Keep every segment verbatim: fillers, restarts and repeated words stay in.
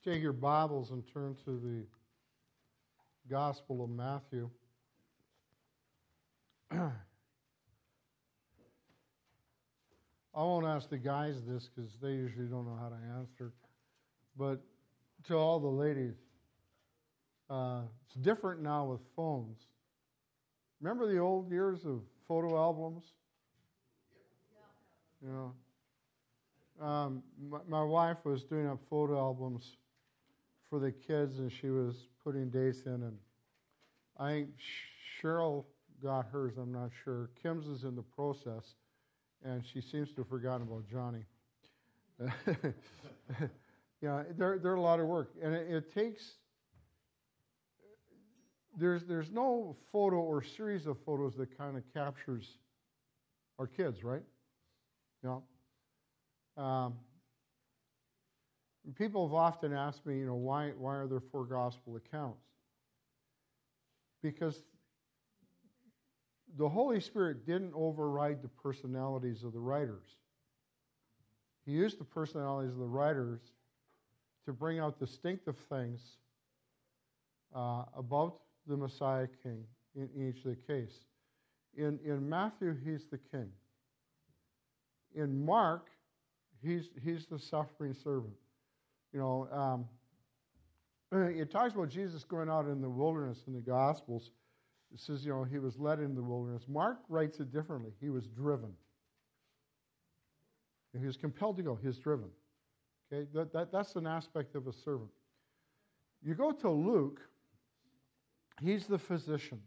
take your Bibles and turn to the Gospel of Matthew. I won't ask the guys this because they usually don't know how to answer. But to all the ladies, uh, it's different now with phones. Remember the old years of photo albums? You know, um, my, my wife was doing up photo albums for the kids, and she was putting dates in, and I think Cheryl got hers, I'm not sure. Kim's is in the process, and she seems to have forgotten about Johnny. Yeah, they're, they're a lot of work, and it, it takes, there's, there's no photo or series of photos that kind of captures our kids, right? You know? Um, people have often asked me, you know, why, why are there four gospel accounts? Because the Holy Spirit didn't override the personalities of the writers. He used the personalities of the writers to bring out distinctive things uh, about the Messiah King in each of the case. In, in Matthew, he's the king. In Mark, he's, he's the suffering servant. You know, um, it talks about Jesus going out in the wilderness in the Gospels. It says, you know, he was led in the wilderness. Mark writes it differently. He was driven. And he was compelled to go. He was driven. Okay, that, that, that's an aspect of a servant. You go to Luke, he's the physician.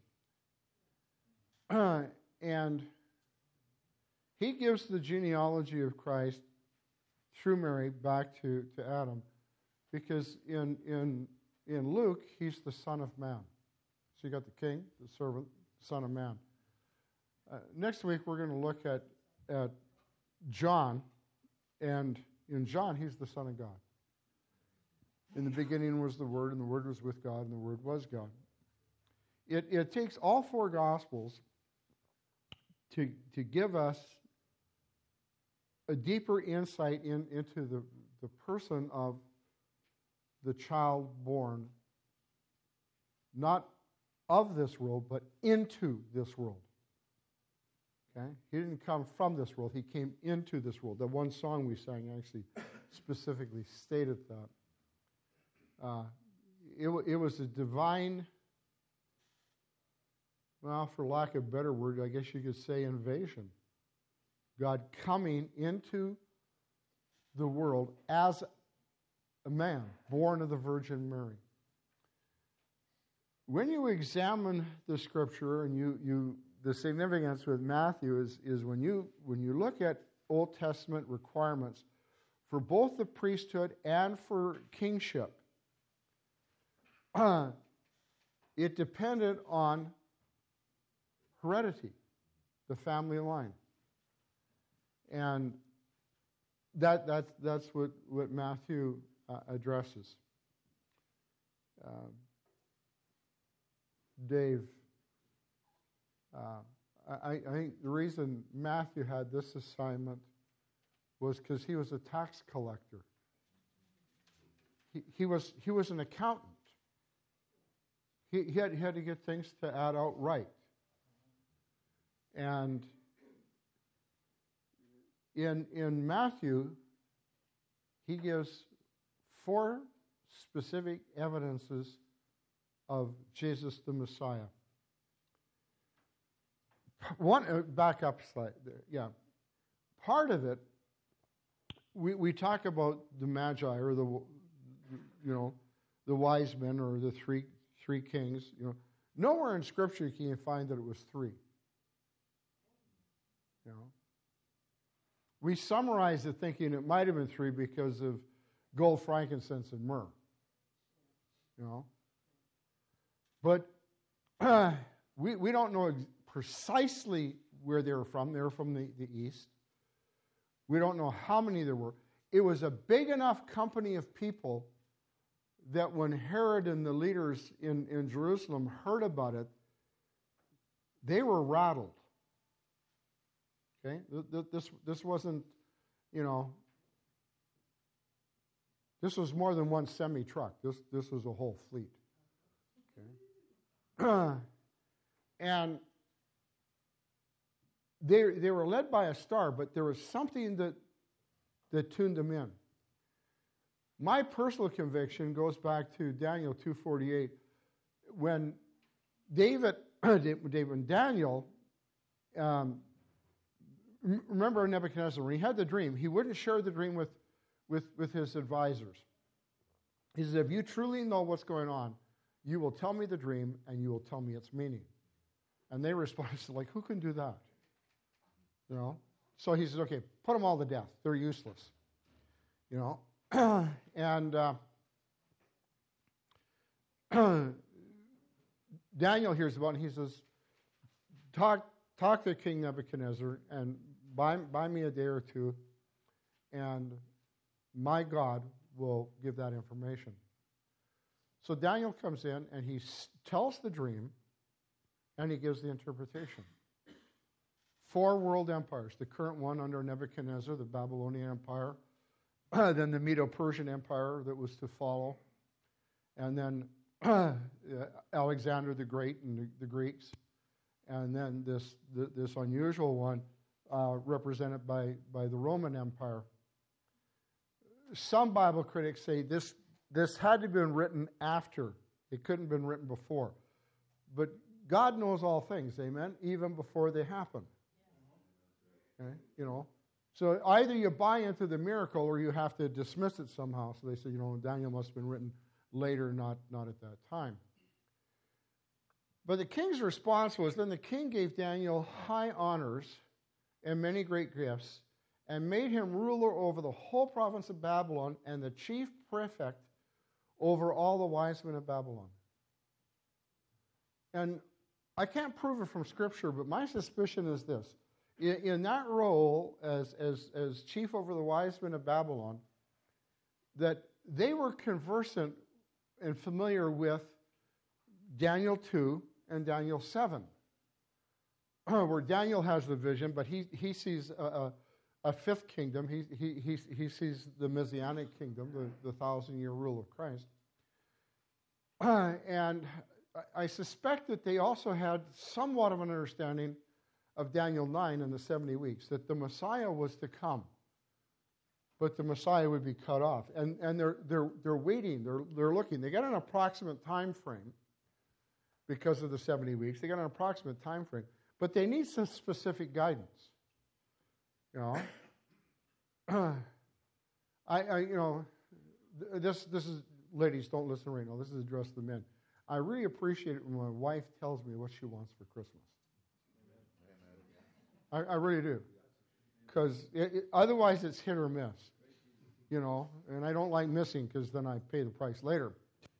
Uh, and he gives the genealogy of Christ through Mary back to, to Adam. Because in, in, in Luke, he's the Son of Man. So you got the king, the servant, Son of Man. Uh, next week, we're going to look at, at John. And in John, he's the Son of God. In the beginning was the Word, and the Word was with God, and the Word was God. It, it takes all four Gospels to, to give us a deeper insight in, into the, the person of the child born, not of this world, but into this world. Okay? He didn't come from this world. He came into this world. The one song we sang actually specifically stated that. Uh, it, it was a divine, well, for lack of a better word, I guess you could say invasion. God coming into the world as a man, born of the Virgin Mary. When you examine the Scripture, and you, you the significance with Matthew is, is when you when you look at Old Testament requirements for both the priesthood and for kingship, uh, it depended on heredity, the family line. And that that's that's what, what Matthew uh, addresses. Uh, Dave, uh, I, I think the reason Matthew had this assignment was because he was a tax collector. He, he was he was an accountant. He, he, had, he had to get things to add out right. And in in Matthew, he gives four specific evidences of Jesus the Messiah. One, uh, back up slide there. Yeah, part of it, we we talk about the Magi or the, you know, the wise men or the three three kings. You know, nowhere in Scripture can you find that it was three. You know, we summarize it thinking it might have been three because of gold, frankincense, and myrrh. You know. But uh, we, we don't know ex- precisely where they were from. They were from the, the east. We don't know how many there were. It was a big enough company of people that when Herod and the leaders in, in Jerusalem heard about it, they were rattled. Okay? This, this wasn't, you know, This was more than one semi-truck. This, this was a whole fleet. Okay. And they, they were led by a star, but there was something that, that tuned them in. My personal conviction goes back to Daniel two forty-eight, when David, David and Daniel, um, remember Nebuchadnezzar, when he had the dream, he wouldn't share the dream with, with, with his advisors. He says, if you truly know what's going on, you will tell me the dream and you will tell me its meaning. And they responded, like, who can do that? You know? So he says, okay, put them all to death. They're useless. You know? and uh, Daniel hears about it, and he says, talk, talk to King Nebuchadnezzar and buy, buy me a day or two, and my God will give that information. So Daniel comes in, and he tells the dream, and he gives the interpretation. Four world empires, the current one under Nebuchadnezzar, the Babylonian Empire, then the Medo-Persian Empire that was to follow, and then Alexander the Great and the, the Greeks, and then this the, this unusual one uh, represented by, by the Roman Empire. Some Bible critics say this, this had to have been written after. It couldn't have been written before. But God knows all things, amen, even before they happen. Okay? You know, so either you buy into the miracle or you have to dismiss it somehow. So they say, you know, Daniel must have been written later, not, not at that time. But the king's response was, then the king gave Daniel high honors and many great gifts, and made him ruler over the whole province of Babylon and the chief prefect over all the wise men of Babylon. And I can't prove it from Scripture, but my suspicion is this. In, in that role as, as, as chief over the wise men of Babylon, that they were conversant and familiar with Daniel two and Daniel seven, where Daniel has the vision, but he, he sees a, a, a fifth kingdom. He, he, he, he sees the Messianic kingdom, the, the thousand-year rule of Christ. Uh, and I suspect that they also had somewhat of an understanding of Daniel nine and the seventy weeks, that the Messiah was to come, but the Messiah would be cut off. And, and they're, they're, they're waiting, they're, they're looking. They got an approximate time frame because of the seventy weeks. They got an approximate time frame, but they need some specific guidance. You know, I, I, you know, this, this is, ladies, don't listen right now. This is addressed to the men. I really appreciate it when my wife tells me what she wants for Christmas. I, I really do, because it, it, otherwise it's hit or miss. You know, and I don't like missing because then I pay the price later.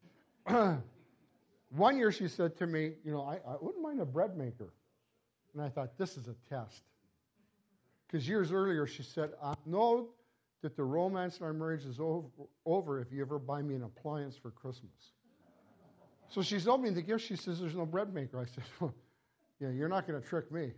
One year she said to me, you know, I, I wouldn't mind a bread maker. And I thought, this is a test. Because years earlier she said, I know that the romance in our marriage is over, over if you ever buy me an appliance for Christmas. So she told me the gift, she says, there's no bread maker. I said, well, yeah, you're not going to trick me.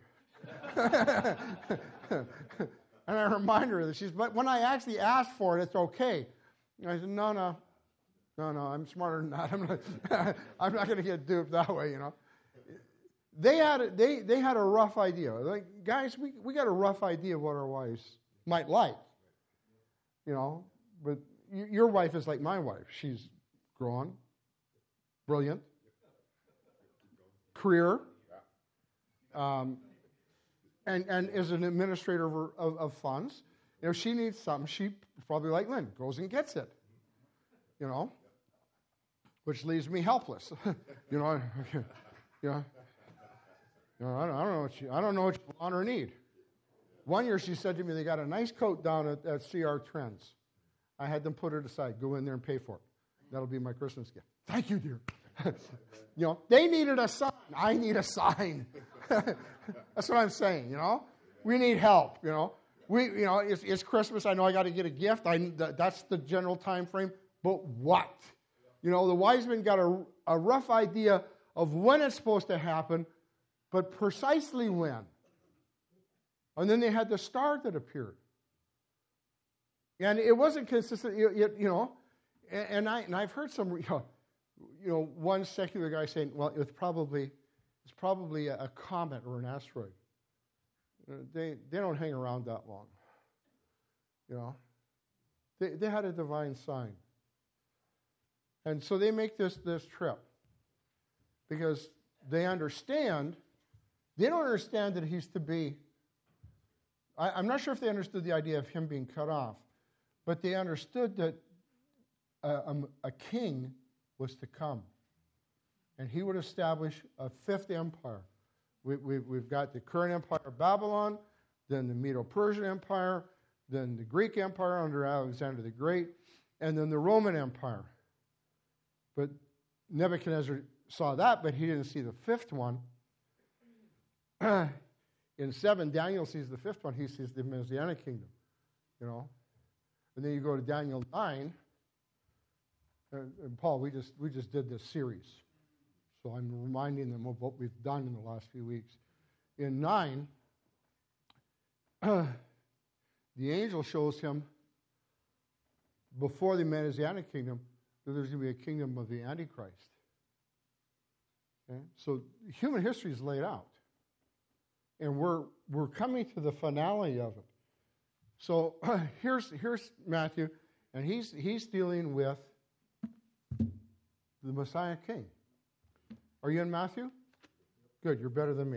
And I remind her that she's, but when I actually asked for it, it's okay. And I said, no, no, no, no, I'm smarter than that. I'm not, I'm not going to get duped that way, you know. They had a, they they had a rough idea. Like, guys, we, we got a rough idea of what our wives might like, you know. But y- your wife is like my wife. She's grown, brilliant, career, um, and and is an administrator of, of, of funds. You know, she needs something. She probably like Lynn goes and gets it, you know, which leaves me helpless. you know, you know. You know, I don't, I don't know what you, I don't know what you want or need. One year she said to me, they got a nice coat down at, at C R Trends. I had them put it aside. Go in there and pay for it. That'll be my Christmas gift. Thank you, dear. You know, they needed a sign. I need a sign. That's what I'm saying, you know. We need help, you know. We, you know, it's, it's Christmas. I know I got to get a gift. I That's the general time frame. But what? You know, the wise men got a, a rough idea of when it's supposed to happen, but precisely when. And then they had the star that appeared. And it wasn't consistent, you, you, you know, And, and, I, and I've heard some, you know, you know, one secular guy saying, well, it's probably, it's probably a, a comet or an asteroid. You know, they, they don't hang around that long. You know, they, they had a divine sign. And so they make this, this trip because they understand, they don't understand that he's to be, I, I'm not sure if they understood the idea of him being cut off, but they understood that a, a, a king was to come. And he would establish a fifth empire. We, we, we've got the current empire of Babylon, then the Medo-Persian Empire, then the Greek Empire under Alexander the Great, and then the Roman Empire. But Nebuchadnezzar saw that, but he didn't see the fifth one. In seven, Daniel sees the fifth one. He sees the Messianic kingdom, you know. And then you go to Daniel nine, and, and Paul, we just we just did this series, so I'm reminding them of what we've done in the last few weeks. In nine, the angel shows him before the Messianic kingdom that there's going to be a kingdom of the Antichrist. Okay? So human history is laid out. And we're we're coming to the finale of it. So here's here's Matthew, and he's he's dealing with the Messiah King. Are you in Matthew? Good, you're better than me.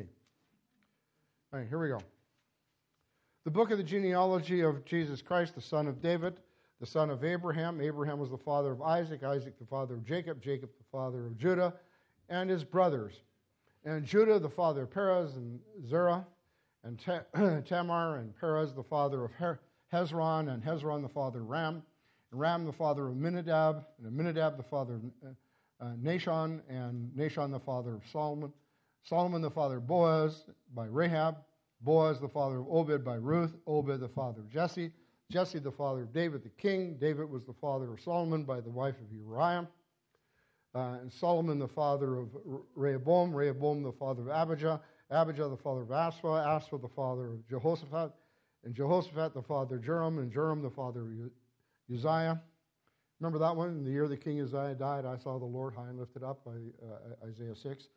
All right, here we go. The book of the genealogy of Jesus Christ, the son of David, the son of Abraham. Abraham was the father of Isaac, Isaac the father of Jacob, Jacob the father of Judah, and his brothers. And Judah, the father of Perez and Zerah, and Tamar, and Perez, the father of Hezron, and Hezron, the father of Ram, and Ram, the father of Aminadab, and Aminadab, the father of uh, Nahshon, and Nahshon, the father of Solomon, Solomon, the father of Boaz, by Rahab, Boaz, the father of Obed, by Ruth, Obed, the father of Jesse, Jesse, the father of David the king, David was the father of Solomon by the wife of Uriah, Uh, and Solomon, the father of Rehoboam, Rehoboam, the father of Abijah, Abijah, the father of Asaph, Asaph, the father of Jehoshaphat, and Jehoshaphat, the father of Joram, and Joram, the father of Uzziah. Remember that one? In the year the king Uzziah died, I saw the Lord high and lifted up, by uh, Isaiah six.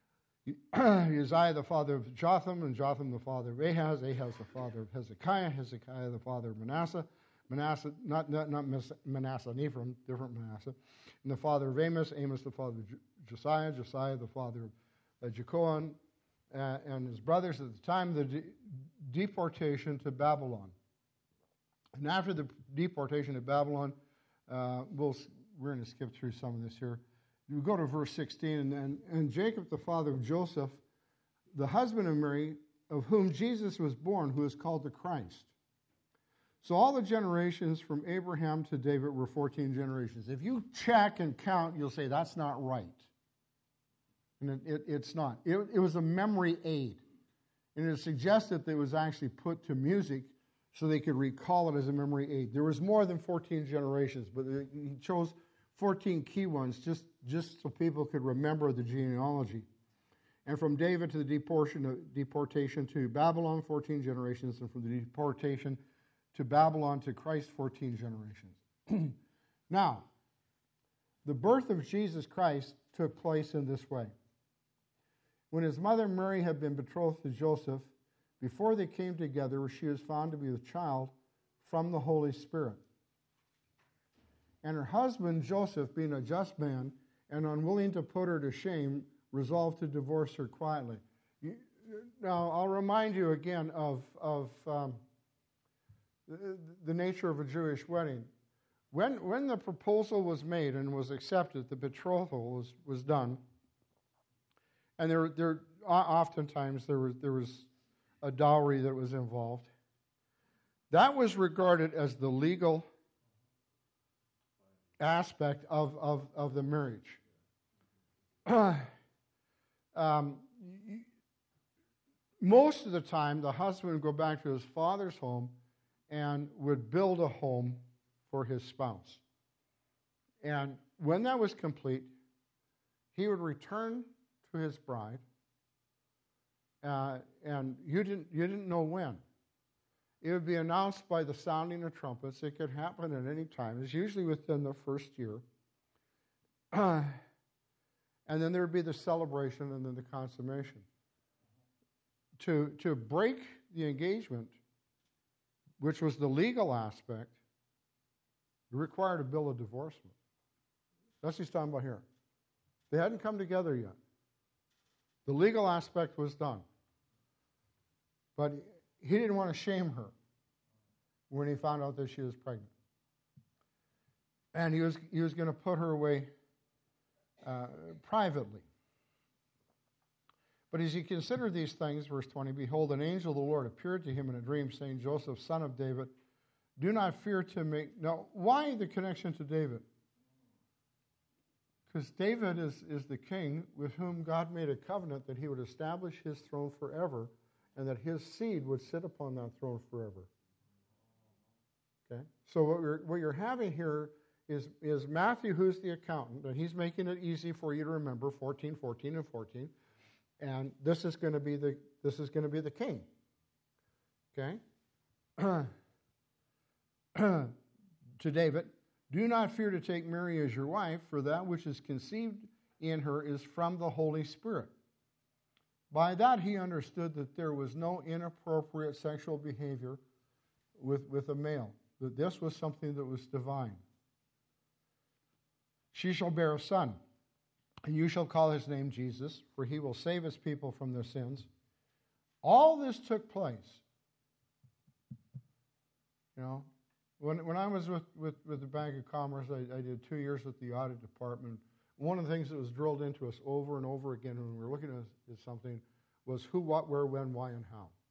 Uzziah, the father of Jotham, and Jotham, the father of Ahaz, Ahaz, the father of Hezekiah, Hezekiah, the father of Manasseh, Manasseh, not, not, not Manasseh and Ephraim, different Manasseh, and the father of Amos, Amos the father of Josiah, Josiah the father of uh, Jechoam, uh, and his brothers at the time of the de- deportation to Babylon. And after the deportation to Babylon, uh, we'll, we're going to skip through some of this here. You go to verse sixteen, and, and, and Jacob the father of Joseph, the husband of Mary, of whom Jesus was born, who is called the Christ. So all the generations from Abraham to David were fourteen generations. If you check and count, you'll say that's not right. And it, it, it's not. It, it was a memory aid. And it suggested that it was actually put to music so they could recall it as a memory aid. There was more than fourteen generations, but he chose fourteen key ones just, just so people could remember the genealogy. And from David to the deportation, deportation to Babylon, fourteen generations, and from the deportation to Babylon to Christ, fourteen generations. Now, the birth of Jesus Christ took place in this way. When his mother Mary had been betrothed to Joseph, before they came together, she was found to be with child from the Holy Spirit. And her husband, Joseph, being a just man and unwilling to put her to shame, resolved to divorce her quietly. Now, I'll remind you again of, of um, the, the nature of a Jewish wedding. When, when the proposal was made and was accepted, the betrothal was, was done. And there, there, oftentimes there was, there was a dowry that was involved. That was regarded as the legal aspect of, of, of the marriage. um, most of the time, the husband would go back to his father's home and would build a home for his spouse. And when that was complete, he would return to his bride, uh, and you didn't, you didn't know when. It would be announced by the sounding of trumpets. It could happen at any time. It's usually within the first year. And then there would be the celebration and then the consummation. To, to break the engagement, which was the legal aspect, it required a bill of divorcement. That's what he's talking about here. They hadn't come together yet. The legal aspect was done. But he didn't want to shame her when he found out that she was pregnant. And he was, he was going to put her away uh, privately. But as he considered these things, verse twenty, behold, an angel of the Lord appeared to him in a dream, saying, Joseph, son of David, do not fear to make... Now, why the connection to David? Because David is, is the king with whom God made a covenant that he would establish his throne forever and that his seed would sit upon that throne forever. Okay? So what you're, what you're having here is, is Matthew, who's the accountant, and he's making it easy for you to remember fourteen, fourteen, and fourteen. And this is going to be the this is going to be the king. Okay? To David, do not fear to take Mary as your wife, for that which is conceived in her is from the Holy Spirit. By that he understood that there was no inappropriate sexual behavior with, with a male, that this was something that was divine. She shall bear a son, and you shall call his name Jesus, for he will save his people from their sins. All this took place. You know, when when I was with, with, with the Bank of Commerce, I, I did two years with the audit department. One of the things that was drilled into us over and over again when we were looking at, at something was who, what, where, when, why, and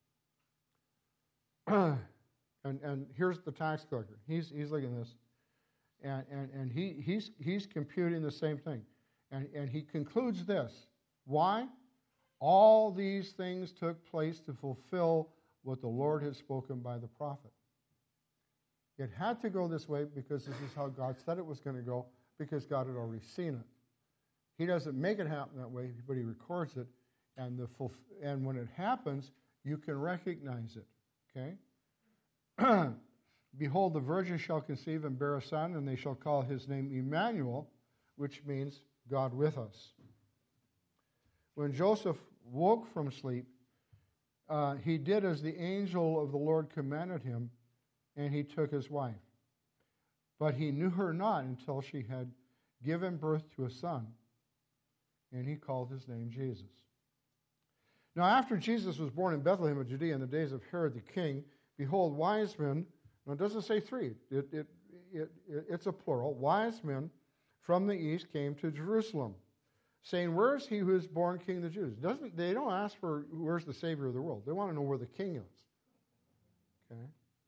how. and and here's the tax collector. He's he's looking at this, and and, and he he's he's computing the same thing. And, and he concludes this. Why? All these things took place to fulfill what the Lord had spoken by the prophet. It had to go this way because this is how God said it was going to go, because God had already seen it. He doesn't make it happen that way, but he records it. And, the fulf- and when it happens, you can recognize it. Okay? Behold, the virgin shall conceive and bear a son, and they shall call his name Emmanuel, which means God with us. When Joseph woke from sleep, uh, he did as the angel of the Lord commanded him, and he took his wife. But he knew her not until she had given birth to a son, and he called his name Jesus. Now after Jesus was born in Bethlehem of Judea in the days of Herod the king, behold, wise men, now it doesn't say three, it, it, it, it, it's a plural, wise men from the east came to Jerusalem, saying, where is he who is born king of the Jews? Doesn't, they don't ask for where's the Savior of the world. They want to know where the king is. Okay?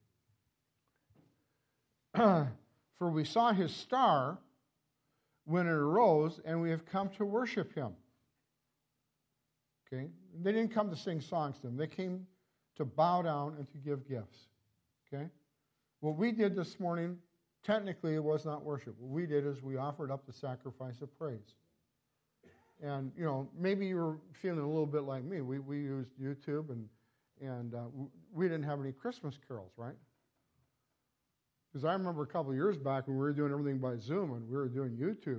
For we saw his star when it arose, and we have come to worship him. Okay? They didn't come to sing songs to him. They came to bow down and to give gifts. Okay? What we did this morning, technically it was not worship. What we did is we offered up the sacrifice of praise. And, you know, maybe you were feeling a little bit like me. We we used YouTube, and, and uh, we didn't have any Christmas carols, right? Because I remember a couple of years back when we were doing everything by Zoom and we were doing YouTube,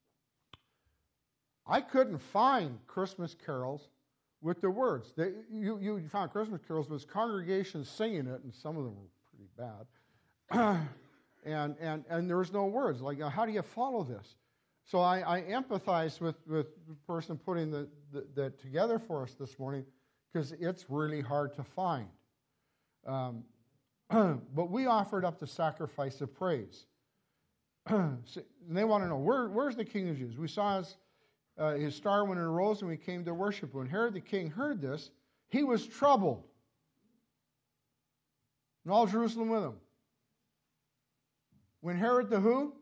I couldn't find Christmas carols with the words. They, you, you found Christmas carols with congregations singing it, and some of them were pretty bad. and, and, and there was no words. Like, how do you follow this? So I, I empathize with, with the person putting the, the, that together for us this morning, because it's really hard to find. Um, but we offered up the sacrifice of praise. So they want to know, where, where's the King of Jews? We saw his, uh, his star when it arose, and we came to worship. When Herod the king heard this, he was troubled, and all Jerusalem with him. When Herod the who?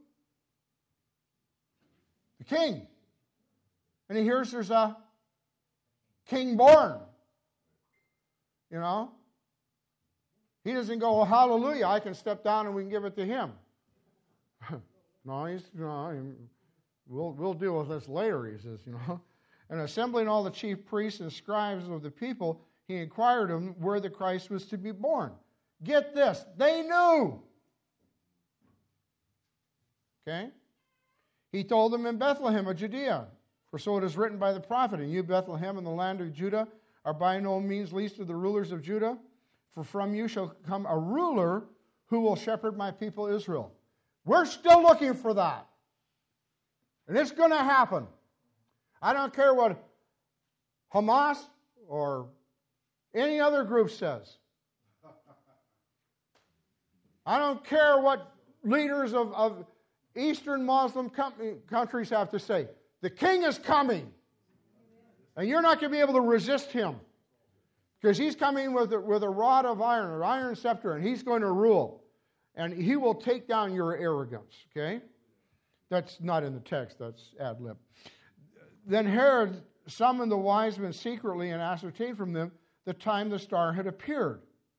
The king. And he hears there's a king born. You know? He doesn't go, well, hallelujah, I can step down and we can give it to him. no, he's, no, we'll, we'll deal with this later, he says, you know. And assembling all the chief priests and scribes of the people, he inquired of them where the Christ was to be born. Get this, they knew. Okay? He told them in Bethlehem of Judea, for so it is written by the prophet, and you, Bethlehem, in the land of Judah, are by no means least of the rulers of Judah, for from you shall come a ruler who will shepherd my people Israel. We're still looking for that. And it's going to happen. I don't care what Hamas or any other group says. I don't care what leaders of, of Eastern Muslim com- countries have to say. The king is coming. And you're not going to be able to resist him. Because he's coming with a, with a rod of iron, an iron scepter, and he's going to rule. And he will take down your arrogance. Okay? That's not in the text. That's ad lib. Then Herod summoned the wise men secretly and ascertained from them the time the star had appeared.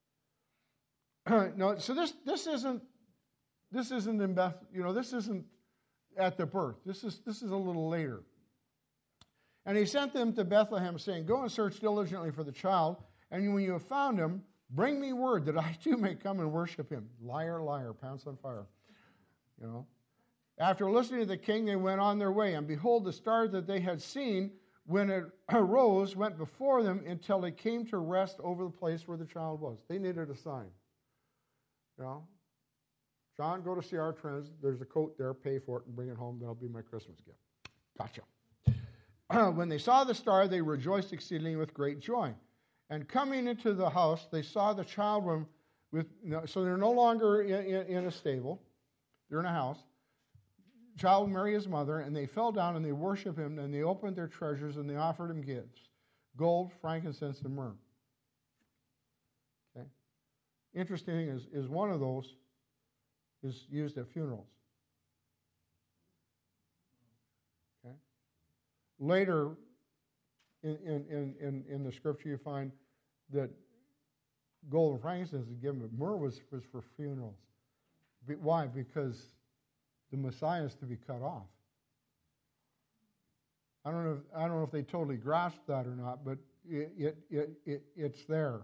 No, so this this isn't this isn't in Beth, you know, this isn't at the birth. This is this is a little later. And he sent them to Bethlehem, saying, "Go and search diligently for the child, and when you have found him, bring me word that I too may come and worship him." Liar, liar, pants on fire. You know. After listening to the king, they went on their way, and behold, the star that they had seen when it arose went before them until it came to rest over the place where the child was. They needed a sign. You know, John, go to C R Trends. There's a coat there. Pay for it and bring it home. That'll be my Christmas gift. Gotcha. When they saw the star, they rejoiced exceedingly with great joy. And coming into the house, they saw the child with, with so they're no longer in, in, in a stable. They're in a house. Child Mary, his mother, and they fell down and they worshiped him, and they opened their treasures and they offered him gifts, gold, frankincense, and myrrh. Okay. Interesting thing is, is one of those is used at funerals. Okay. Later in, in, in, in the scripture you find that gold and frankincense is given, but myrrh was, was for funerals. Why? Because the Messiah is to be cut off. I don't know. If, I don't know if they totally grasped that or not, but it it it, it it's there.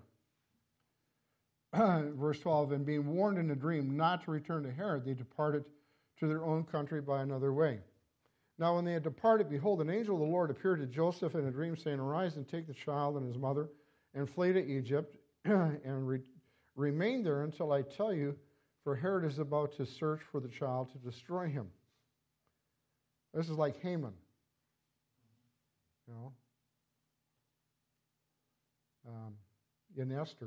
Verse twelve. And being warned in a dream not to return to Herod, they departed to their own country by another way. Now, when they had departed, behold, an angel of the Lord appeared to Joseph in a dream, saying, "Arise and take the child and his mother, and flee to Egypt, and re- remain there until I tell you. For Herod is about to search for the child to destroy him." This is like Haman. You know? Um, in Esther.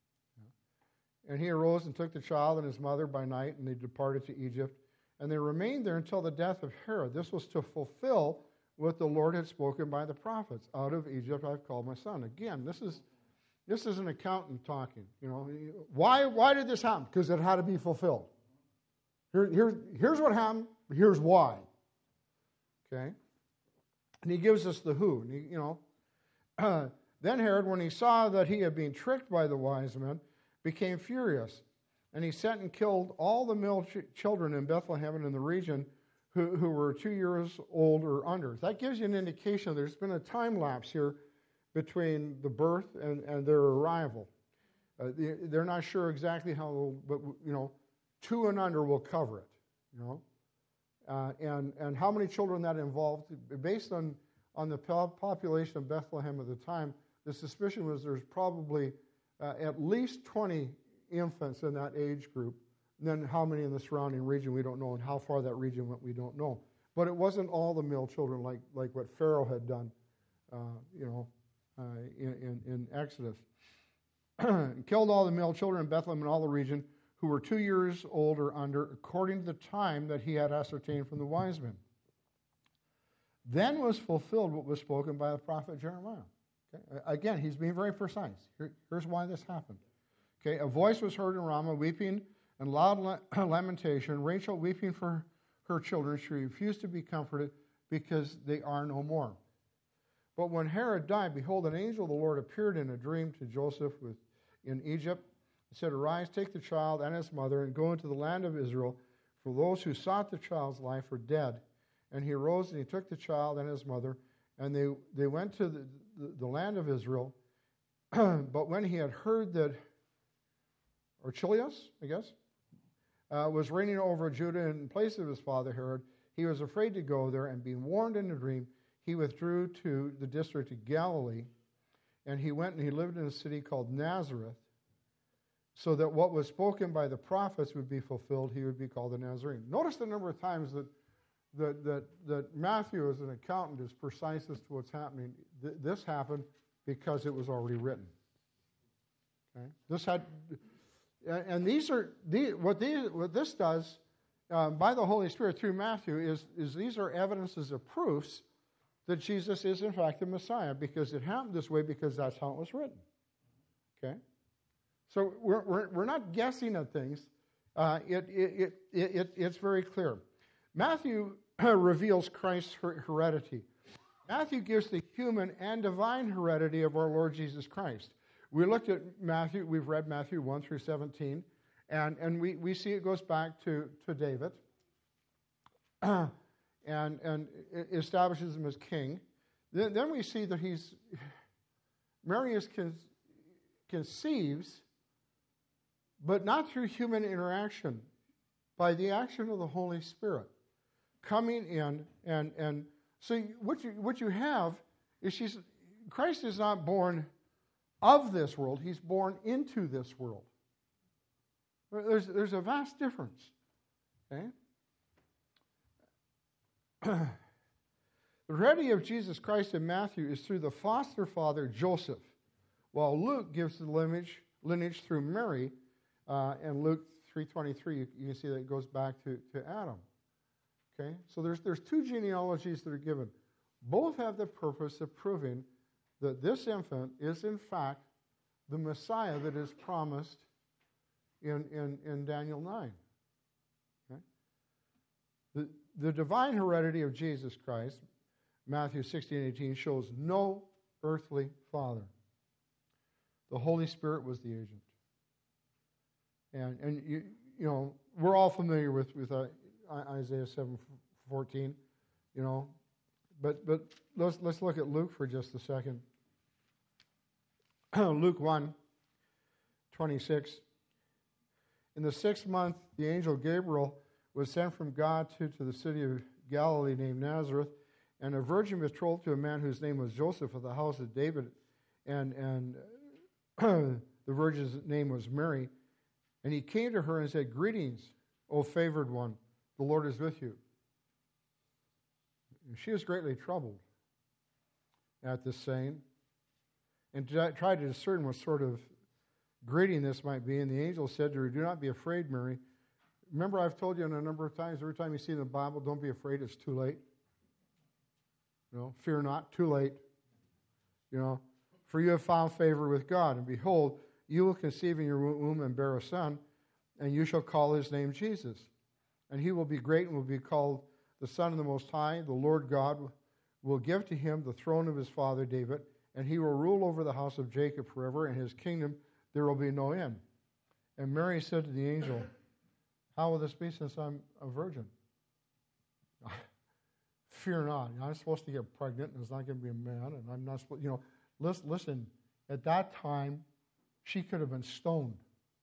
Yeah. And he arose and took the child and his mother by night, and they departed to Egypt. And they remained there until the death of Herod. This was to fulfill what the Lord had spoken by the prophets. "Out of Egypt I've called my son." Again, this is This is an accountant talking. You know, why? Why did this happen? Because it had to be fulfilled. Here, here, here's what happened. Here's why. Okay, and he gives us the who. And he, you know, uh, then Herod, when he saw that he had been tricked by the wise men, became furious, and he sent and killed all the male ch- children in Bethlehem and in the region who, who were two years old or under. That gives you an indication there's been a time lapse here between the birth and, and their arrival. Uh, they, they're not sure exactly how, but, you know, two and under will cover it, you know. Uh, and, and how many children that involved, based on, on the population of Bethlehem at the time, the suspicion was there's probably uh, at least twenty infants in that age group. And then how many in the surrounding region, we don't know, and how far that region went, we don't know. But it wasn't all the male children like, like what Pharaoh had done, uh, you know, Uh, in, in, in Exodus. Killed all the male children in Bethlehem and all the region who were two years old or under, according to the time that he had ascertained from the wise men. Then was fulfilled what was spoken by the prophet Jeremiah. Okay? Again, he's being very precise. Here, here's why this happened. Okay, a voice was heard in Ramah, weeping and loud la- lamentation, Rachel weeping for her children. She refused to be comforted because they are no more. But when Herod died, behold, an angel of the Lord appeared in a dream to Joseph with, in Egypt, and said, "Arise, take the child and his mother, and go into the land of Israel, for those who sought the child's life are dead." And he arose and he took the child and his mother, and they, they went to the, the, the land of Israel. But when he had heard that, Archelaus, I guess, uh, was reigning over Judah in place of his father Herod. He was afraid to go there, and being warned in a dream, he withdrew to the district of Galilee, and he went and he lived in a city called Nazareth, so that what was spoken by the prophets would be fulfilled. He would be called a Nazarene. Notice the number of times that that that, that Matthew, as an accountant, is precise as to what's happening. Th- this happened because it was already written. Okay, this had, and these are the what these what this does uh, by the Holy Spirit through Matthew is is these are evidences of proofs that Jesus is in fact the Messiah, because it happened this way because that's how it was written. Okay, so we're we're, we're not guessing at things. Uh, it, it, it it it's very clear. Matthew reveals Christ's her- heredity. Matthew gives the human and divine heredity of our Lord Jesus Christ. We looked at Matthew, we've read Matthew one through seventeen, and, and we, we see it goes back to, to David, and, and it establishes him as king. Then, then we see that he's, Mary is con, conceives, but not through human interaction, by the action of the Holy Spirit coming in, and, and so what you, what you have is she's, Christ is not born of this world, he's born into this world. There's, there's a vast difference. Okay? The heredity of Jesus Christ in Matthew is through the foster father Joseph, while Luke gives the lineage, lineage through Mary, uh, and Luke three twenty-three, you, you can see that it goes back to, to Adam. Okay? So there's, there's two genealogies that are given. Both have the purpose of proving that this infant is in fact the Messiah that is promised in, in, in Daniel nine. Okay? The, the divine heredity of Jesus Christ, Matthew sixteen eighteen, shows no earthly father. The Holy Spirit was the agent. And, and you, you know, we're all familiar with, with uh, Isaiah seven fourteen, you know, but but let's let's look at Luke for just a second. Luke one twenty-six. In the sixth month, the angel Gabriel was sent from God to, to the city of Galilee named Nazareth, and a virgin betrothed to a man whose name was Joseph of the house of David, and and the virgin's name was Mary. And he came to her and said, "Greetings, O favored one, the Lord is with you." And she was greatly troubled at this saying, and tried to discern what sort of greeting this might be. And the angel said to her, "Do not be afraid, Mary." Remember, I've told you a number of times, every time you see in the Bible, don't be afraid, it's too late. You know, fear not, too late. You know, for you have found favor with God, and behold, you will conceive in your womb and bear a son, and you shall call his name Jesus. And he will be great and will be called the Son of the Most High. The Lord God will give to him the throne of his father David, and he will rule over the house of Jacob forever, and his kingdom there will be no end. And Mary said to the angel, "How will this be since I'm a virgin?" Fear not. I'm supposed to get pregnant, and it's not going to be a man, and I'm not supposed, you know, listen, listen, at that time, she could have been stoned.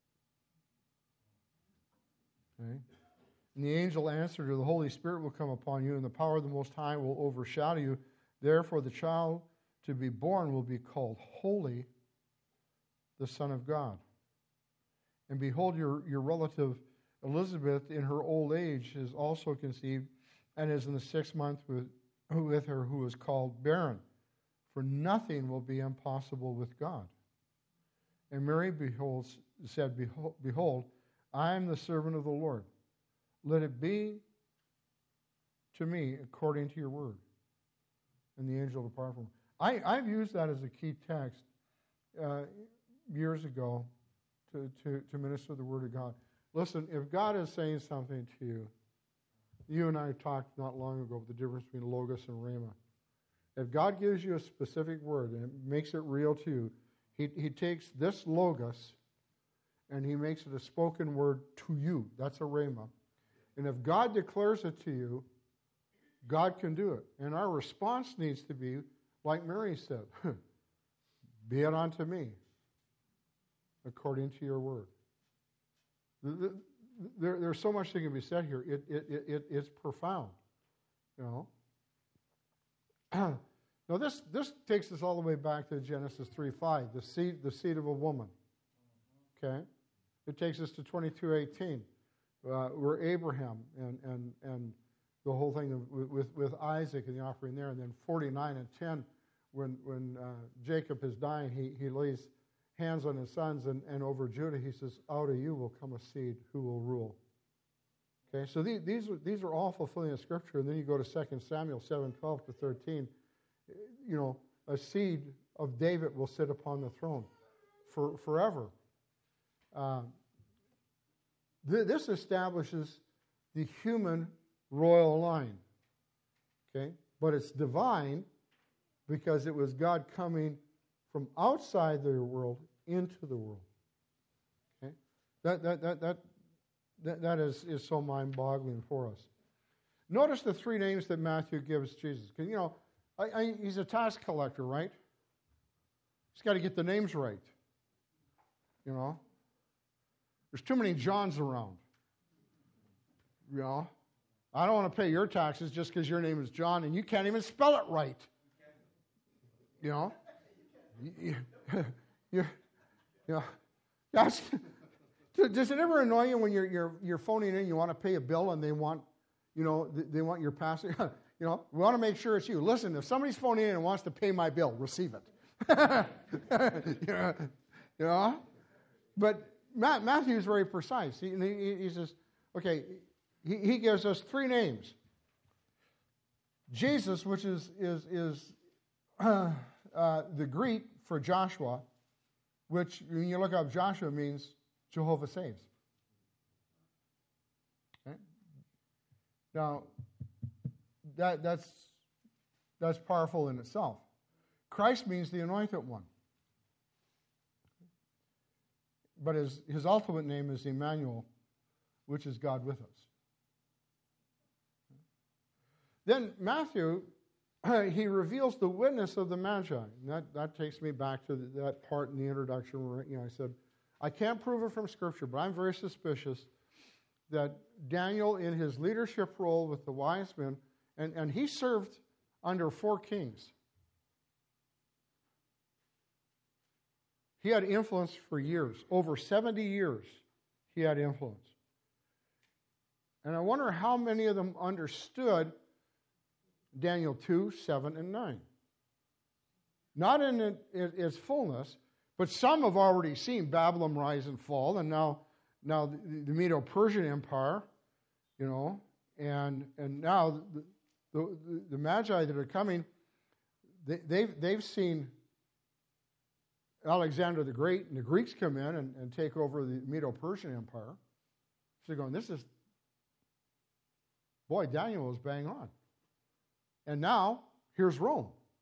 Okay? And the angel answered her, "The Holy Spirit will come upon you, and the power of the Most High will overshadow you. Therefore, the child to be born will be called Holy, the Son of God. And behold, your, your relative Elizabeth, in her old age, is also conceived, and is in the sixth month with, with her who is called barren. For nothing will be impossible with God." And Mary beholds, said, behold, behold, I am the servant of the Lord. Let it be to me according to your word. And the angel departed from her. I, I've used that as a key text uh, years ago to, to, to minister the word of God. Listen, if God is saying something to you, you and I talked not long ago about the difference between Logos and Rhema. If God gives you a specific word and it makes it real to you, He, he takes this Logos and he makes it a spoken word to you. That's a Rhema. And if God declares it to you, God can do it. And our response needs to be, like Mary said, "Be it unto me, according to your word." The, the, there, there's so much that can be said here. It, it, it, it, it's profound, you know. Now this, this takes us all the way back to Genesis three five, the seed, the seed of a woman. Okay? It takes us to twenty-two eighteen, uh, where Abraham and, and, and the whole thing of, with, with Isaac and the offering there. And then forty-nine and ten, when, when uh, Jacob is dying, he, he lays hands on his sons, and, and over Judah he says, out of you will come a seed who will rule. Okay, so these, these, are, these are all fulfilling the Scripture. And then you go to Second Samuel seven twelve to thirteen. You know, a seed of David will sit upon the throne for forever. Uh, th- this establishes the human royal line. Okay, but it's divine because it was God coming from outside the world into the world. Okay, that that that that that, that is, is so mind-boggling for us. Notice the three names that Matthew gives Jesus. Because, you know, I, I, he's a tax collector, right? He's got to get the names right. You know? There's too many Johns around. You know? I don't want to pay your taxes just because your name is John and you can't even spell it right. You know? You, you, you know, that's, does it ever annoy you when you're, you're, you're phoning in, you want to pay a bill and they want, you know, they want your password? You know, we want to make sure it's you. Listen, if somebody's phoning in and wants to pay my bill, receive it. you, know, you know? But Matt, Matthew is very precise. He, he, he says, okay, he, he gives us three names. Jesus, which is, is, is uh, uh, the Greek for Joshua, which, when you look up Joshua, means Jehovah saves. Okay? Now, that, that's, that's powerful in itself. Christ means the anointed one. But his, his ultimate name is Emmanuel, which is God with us. Then Matthew, he reveals the witness of the Magi. And that, that takes me back to the, that part in the introduction where, you know, I said, I can't prove it from Scripture, but I'm very suspicious that Daniel, in his leadership role with the wise men, and, and he served under four kings. He had influence for years. Over seventy years, he had influence. And I wonder how many of them understood Daniel two, seven, and nine. Not in it, it, its fullness, but some have already seen Babylon rise and fall, and now, now the, the Medo-Persian Empire, you know, and and now the, the, the Magi that are coming, they, they've, they've seen Alexander the Great and the Greeks come in and, and take over the Medo-Persian Empire. So they're going, this is, boy, Daniel was bang on. And now, here's Rome.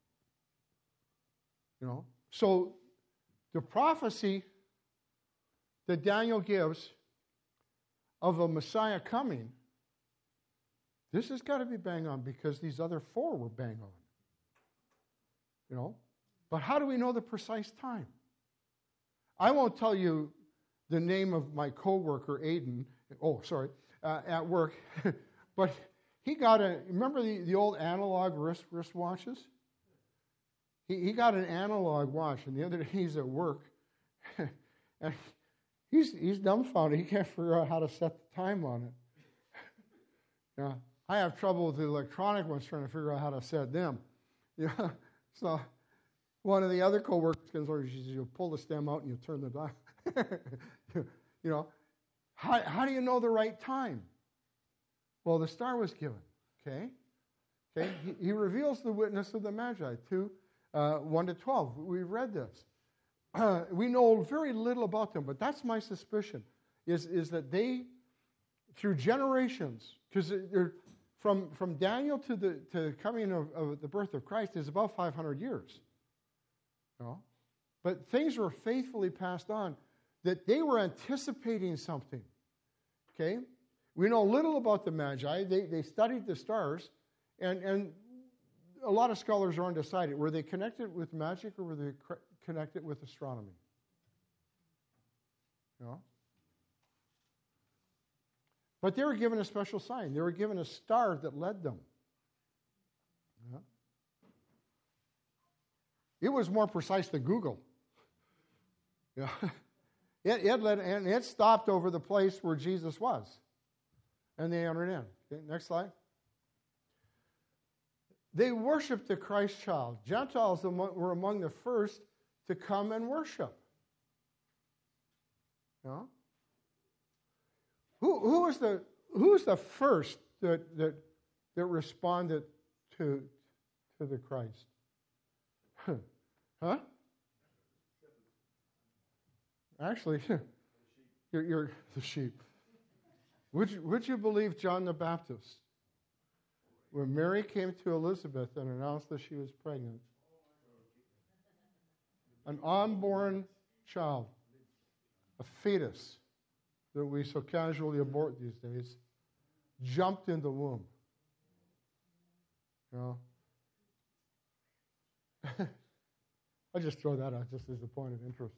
You know, so the prophecy that Daniel gives of a Messiah coming, this has got to be bang on because these other four were bang on. You know, but how do we know the precise time? I won't tell you the name of my coworker, Aiden. Oh, sorry, uh, at work, but he got a. Remember the, the old analog wrist wristwatches? He he got an analog watch, and the other day he's at work, and he's he's dumbfounded. He can't figure out how to set the time on it. Yeah, I have trouble with the electronic ones trying to figure out how to set them. Yeah, so one of the other coworkers comes over. She says, "You pull the stem out and you turn the dial." You know, how how do you know the right time? Well, the star was given. Okay, okay. He, he reveals the witness of the Magi to. Uh, one to twelve. We read this. Uh, we know very little about them, but that's my suspicion, is, is that they, through generations, because they're from, from Daniel to the to coming of, of the birth of Christ is about five hundred years. You know? But things were faithfully passed on, that they were anticipating something. Okay? We know little about the Magi. They, they studied the stars, and, and a lot of scholars are undecided. Were they connected with magic or were they cr- connected with astronomy? You know? But they were given a special sign. They were given a star that led them. Yeah. It was more precise than Google. Yeah. It, it led, and it stopped over the place where Jesus was. And they entered in. Okay, next slide. They worshiped the Christ child. Gentiles were among the first to come and worship. You know? Who, who was the who was the first that that that responded to to the Christ? Huh? Actually, you're, you're the sheep. Would you, would you believe John the Baptist? When Mary came to Elizabeth and announced that she was pregnant, an unborn child, a fetus that we so casually abort these days, jumped in the womb. You know? I just throw that out just as a point of interest.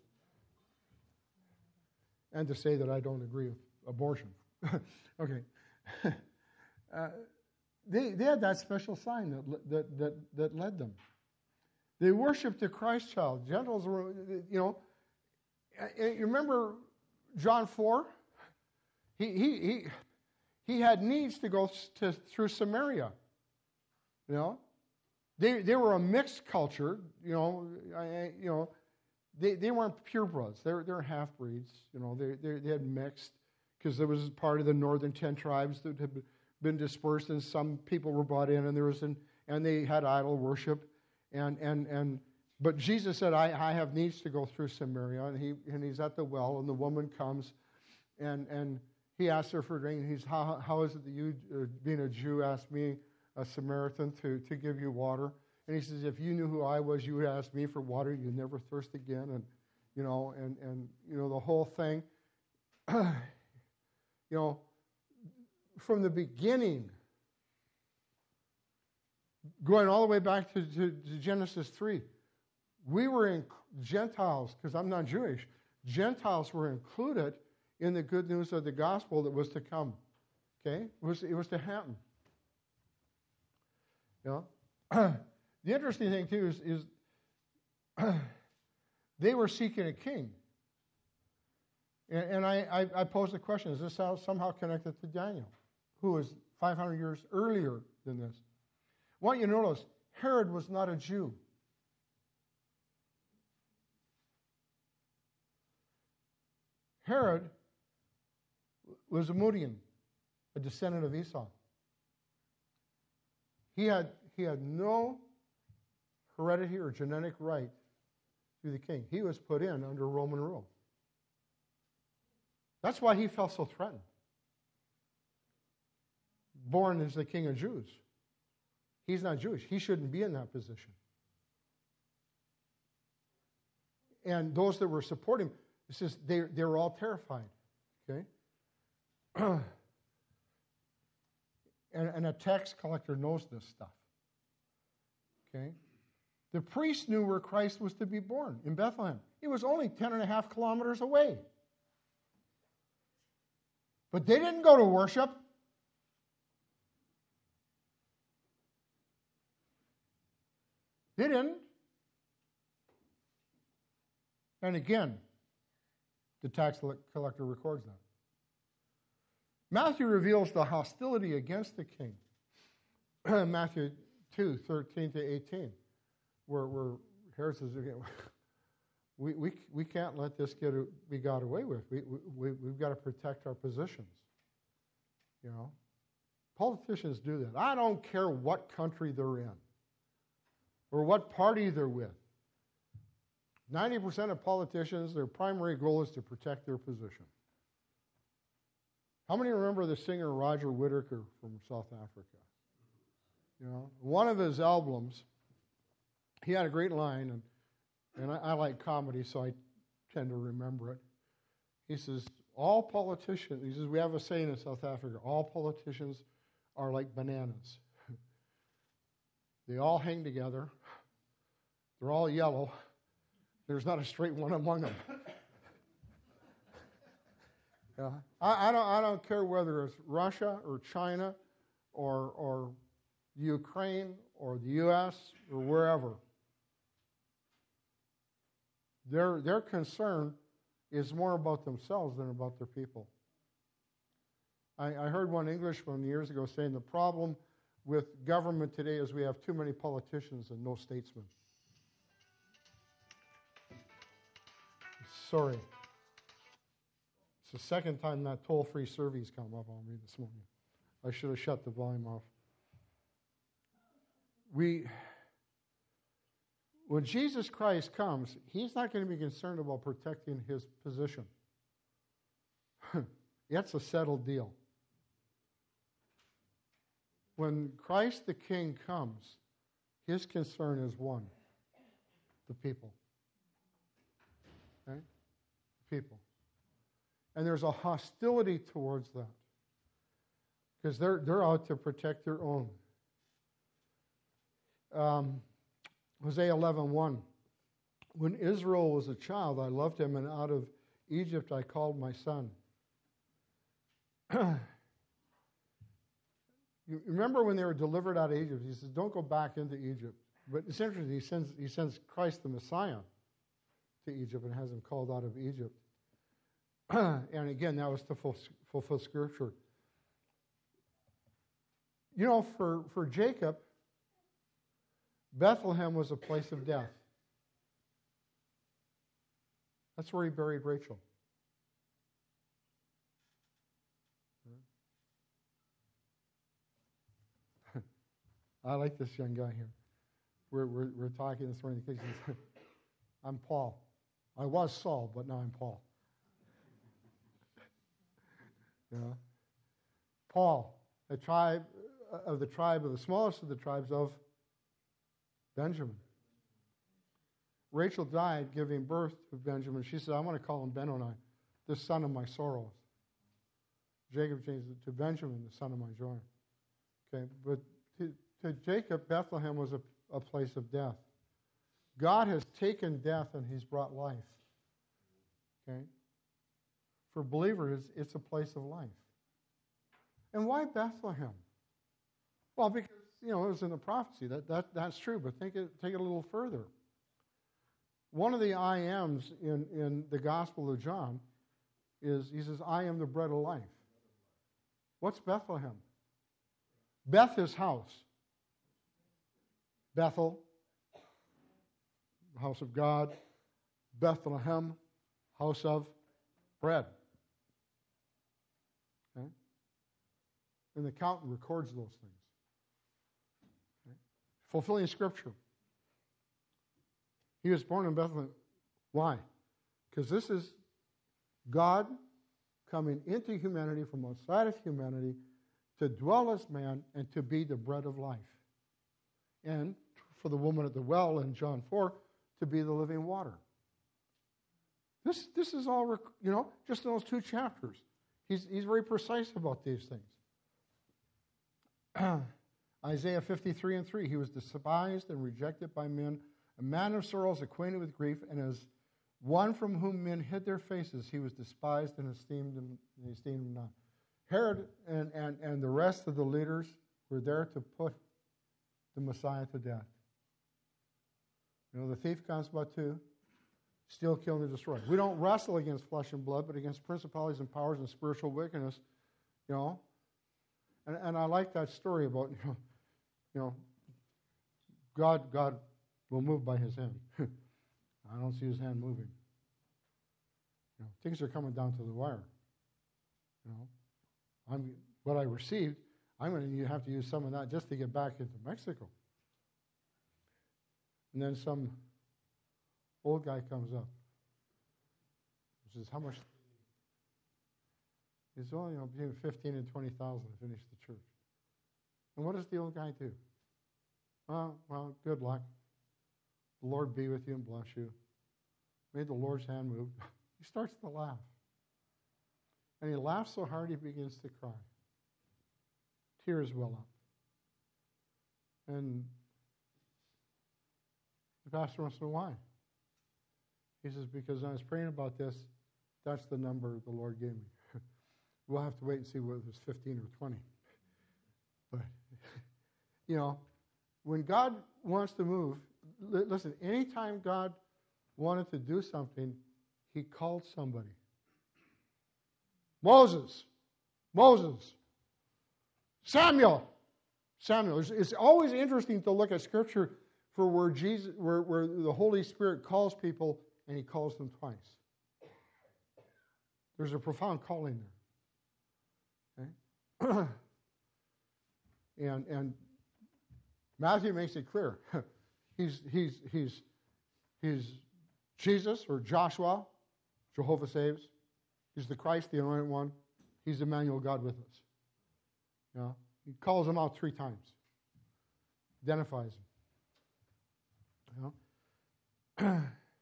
And to say that I don't agree with abortion. Okay. uh, they, they had that special sign that, that, that, that led them. They worshiped the Christ child. Gentiles were, you know, you remember John four? He, he, he, he had needs to go to, through Samaria. You know? They, they were a mixed culture, you know, I, you know, They they weren't purebreds. They're they're half breeds. You know, they they, they had mixed because there was part of the northern ten tribes that had been dispersed, and some people were brought in, and there was an and they had idol worship, and and and but Jesus said, I, I have needs to go through Samaria, and he and he's at the well, and the woman comes, and and he asks her for a drink, and he's how how is it that you, uh, being a Jew, asked me, a Samaritan, to to give you water? And he says, if you knew who I was, you would ask me for water. You'd never thirst again. And, you know, and, and you know, the whole thing. you know, from the beginning, going all the way back to, to, to Genesis three, we were in Gentiles, because I'm not Jewish, Gentiles were included in the good news of the gospel that was to come. Okay? It was, it was to happen. You know? The interesting thing, too, is, is they were seeking a king. And, and I, I, I posed the question, is this how, somehow connected to Daniel, who was five hundred years earlier than this? I want you to notice, Herod was not a Jew. Herod was a Median, a descendant of Esau. He had, he had no heredity or genetic right to the king. He was put in under Roman rule. That's why he felt so threatened. Born as the king of Jews. He's not Jewish. He shouldn't be in that position. And those that were supporting him, it says they, they were all terrified. Okay? and, and a tax collector knows this stuff. Okay? The priest knew where Christ was to be born, in Bethlehem. It was only ten and a half kilometers away. But they didn't go to worship. They didn't. And again, the tax collector records that. Matthew reveals the hostility against the king. Matthew two, thirteen to eighteen. Where, where Herod says, again, we, we, we can't let this get be got away with. We, we, we've got to protect our positions. You know? Politicians do that. I don't care what country they're in or what party they're with. ninety percent of politicians, their primary goal is to protect their position. How many remember the singer Roger Whittaker from South Africa? You know, one of his albums, he had a great line, and, and I, I like comedy, so I tend to remember it. He says, all politicians, he says, we have a saying in South Africa, all politicians are like bananas. They all hang together. They're all yellow. There's not a straight one among them. Yeah. I, I don't. I don't care whether it's Russia or China, or or Ukraine or the U S or wherever. Their their concern is more about themselves than about their people. I, I heard one Englishman years ago saying the problem with government today is we have too many politicians and no statesmen. Sorry. It's the second time that toll-free survey's come up on me this morning. I should have shut the volume off. We, when Jesus Christ comes, he's not going to be concerned about protecting his position. It's a settled deal. When Christ the King comes, his concern is one, the people. Okay? People. And there's a hostility towards that. Because they're, they're out to protect their own. Um, Hosea eleven one. When Israel was a child, I loved him, and out of Egypt I called my son. You remember when they were delivered out of Egypt, he says, don't go back into Egypt. But it's interesting, he sends, he sends Christ the Messiah to Egypt and has him called out of Egypt. And again, that was to fulfill Scripture. You know, for, for Jacob, Bethlehem was a place of death. That's where he buried Rachel. I like this young guy here. We're, we're, we're talking this morning. I'm Paul. I was Saul, but now I'm Paul. You know? Paul, a tribe of the tribe of the smallest of the tribes of Benjamin. Rachel died giving birth to Benjamin. She said, I want to call him Benoni, the son of my sorrows. Jacob changed it to Benjamin, the son of my joy. Okay, but to, to Jacob, Bethlehem was a, a place of death. God has taken death and he's brought life. Okay? For believers, it's a place of life. And why Bethlehem? Well, because, you know, it was in the prophecy. That, that, that's true, but think it, take it a little further. One of the I ams in, in the Gospel of John is, he says, I am the bread of life. What's Bethlehem? Beth is house. Bethel, the house of God. Bethlehem, house of bread. Okay? And the accountant records those things. Okay? Fulfilling Scripture. He was born in Bethlehem. Why? Because this is God coming into humanity from outside of humanity to dwell as man and to be the bread of life. And for the woman at the well in John four, to be the living water. This, this is all, you know, just in those two chapters. He's, he's very precise about these things. Isaiah fifty-three and three, he was despised and rejected by men, a man of sorrows, acquainted with grief, and as one from whom men hid their faces, he was despised and esteemed him, and esteemed him not. Herod and, and, and the rest of the leaders were there to put the Messiah to death. You know, the thief comes about to steal, kill, and destroy. We don't wrestle against flesh and blood, but against principalities and powers and spiritual wickedness. You know, and, and I like that story about, you know, you know, God, God will move by his hand. I don't see his hand moving. You know, things are coming down to the wire. You know, I'm what I received, I'm going to have to use some of that just to get back into Mexico. And then some old guy comes up. He says, how much? He says, well, you know, between fifteen and twenty thousand to finish the church. And what does the old guy do? Well, well, good luck. The Lord be with you and bless you. May the Lord's hand move. He starts to laugh. And he laughs so hard he begins to cry. Tears well up. And the pastor wants to know why. He says, because I was praying about this, that's the number the Lord gave me. We'll have to wait and see whether it's fifteen or twenty. But, you know, when God wants to move, li- listen, anytime God wanted to do something, he called somebody. Moses. Moses. Samuel. Samuel. It's, it's always interesting to look at Scripture for where Jesus, where, where the Holy Spirit calls people, and he calls them twice. There's a profound calling there. Okay? and and Matthew makes it clear. he's he's he's he's Jesus or Joshua, Jehovah saves. He's the Christ, the Anointed One. He's Emmanuel, God with us. You know, he calls them out three times. Identifies them. You know?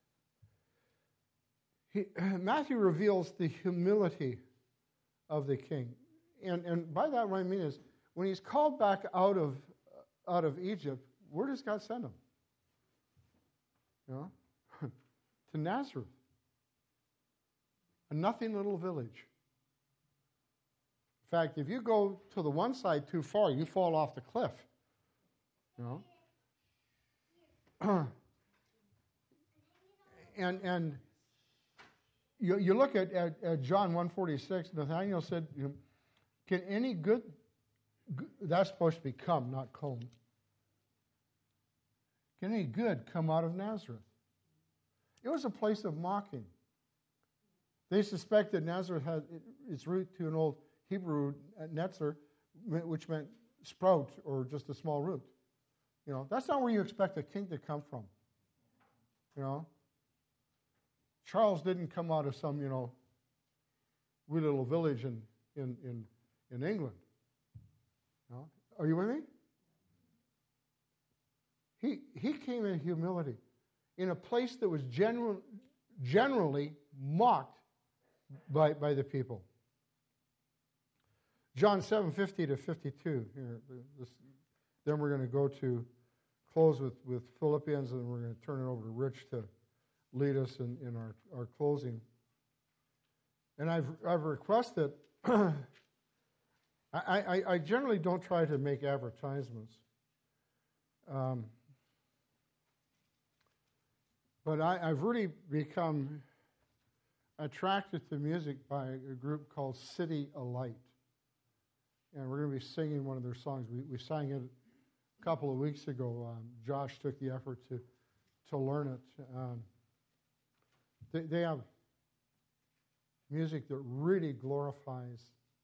he, Matthew reveals the humility of the king. And, and by that what I mean is, when he's called back out of, out of Egypt, where does God send him? You know? To Nazareth. A nothing little village. In fact, if you go to the one side too far, you fall off the cliff. You know? and and you, you look at, at, at John one forty-six, Nathanael said, you know, can any good, good, that's supposed to be come, not come. Can any good come out of Nazareth? It was a place of mocking. They suspected Nazareth had its root to an old Hebrew netzer, which meant sprout or just a small root. You know, that's not where you expect a king to come from. You know, Charles didn't come out of some, you know, wee little village in in in, in England. You know? Are you with me? He he came in humility, in a place that was general, generally mocked by by the people. John seven fifty to fifty-two. Here, this, then we're going to go to close with, with Philippians, and we're going to turn it over to Rich to lead us in, in our, our closing. And I've I've requested. I, I I generally don't try to make advertisements, um, but I, I've really become attracted to music by a group called City Alight. And we're going to be singing one of their songs. We, we sang it a couple of weeks ago. Um, Josh took the effort to, to learn it. Um, they, they have music that really glorifies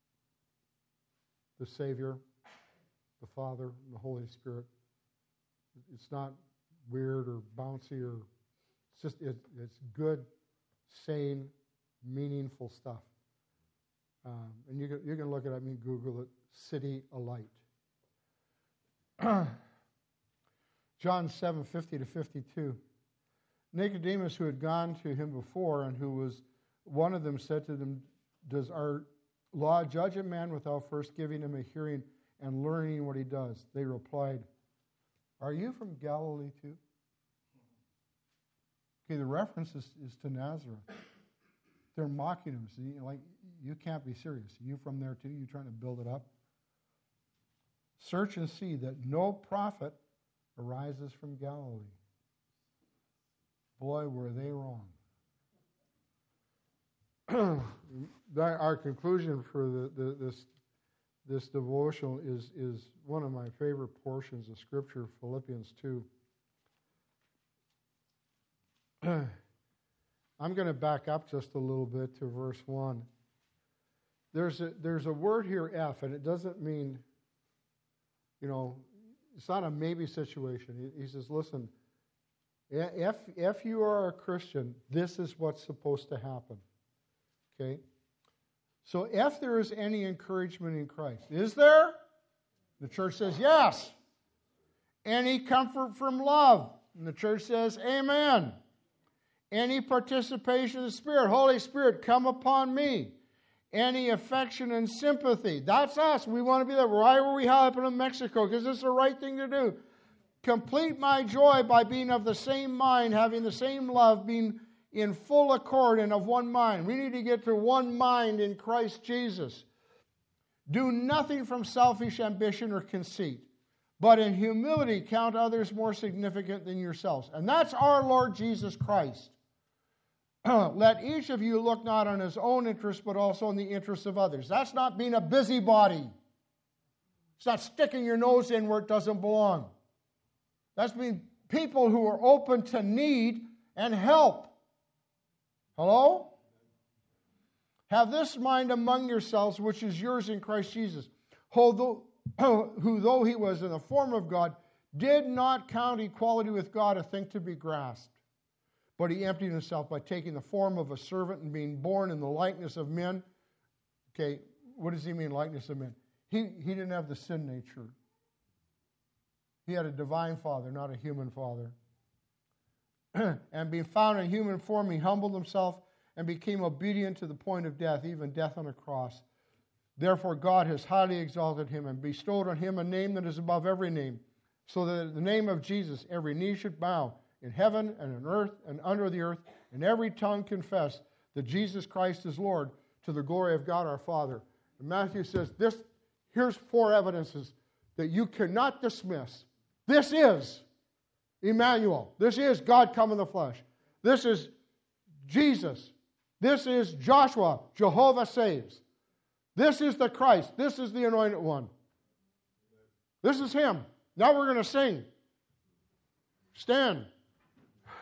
the Savior, the Father, and the Holy Spirit. It's not weird or bouncy, or it's just it, it's good, sane, meaningful stuff. Um, and you can, you can look it up, I mean, Google it, City Alight. John seven fifty to fifty-two. Nicodemus, who had gone to him before, and who was one of them, said to them, does our law judge a man without first giving him a hearing and learning what he does? They replied, are you from Galilee too? Okay, the reference is, is to Nazareth. They're mocking him. See, like, you can't be serious. Are you from there too? You trying to build it up? Search and see that no prophet arises from Galilee. Boy, were they wrong. Our conclusion for the, the, this this devotional is, is one of my favorite portions of Scripture, Philippians two. I'm going to back up just a little bit to verse one. There's a, there's a word here, F, and it doesn't mean, you know, it's not a maybe situation. He, he says, listen, if, if you are a Christian, this is what's supposed to happen. Okay? So if there is any encouragement in Christ, is there? The church says yes. Any comfort from love? And the church says amen. Any participation in the Spirit, Holy Spirit, come upon me. Any affection and sympathy, that's us. We want to be there. Why were we helping in Mexico? Because it's the right thing to do. Complete my joy by being of the same mind, having the same love, being in full accord and of one mind. We need to get to one mind in Christ Jesus. Do nothing from selfish ambition or conceit, but in humility count others more significant than yourselves. And that's our Lord Jesus Christ. Let each of you look not on his own interest, but also on the interests of others. That's not being a busybody. It's not sticking your nose in where it doesn't belong. That's being people who are open to need and help. Hello? Have this mind among yourselves, which is yours in Christ Jesus, who though, who, though he was in the form of God, did not count equality with God a thing to be grasped. But he emptied himself by taking the form of a servant and being born in the likeness of men. Okay, what does he mean, likeness of men? He, he didn't have the sin nature. He had a divine father, not a human father. And being found in human form, he humbled himself and became obedient to the point of death, even death on a cross. Therefore God has highly exalted him and bestowed on him a name that is above every name, so that at the name of Jesus every knee should bow, in heaven and on earth and under the earth, and every tongue confess that Jesus Christ is Lord, to the glory of God our Father. And Matthew says, this, here's four evidences that you cannot dismiss. This is Emmanuel. This is God come in the flesh. This is Jesus. This is Joshua. Jehovah saves. This is the Christ. This is the Anointed One. This is Him. Now we're going to sing. Stand.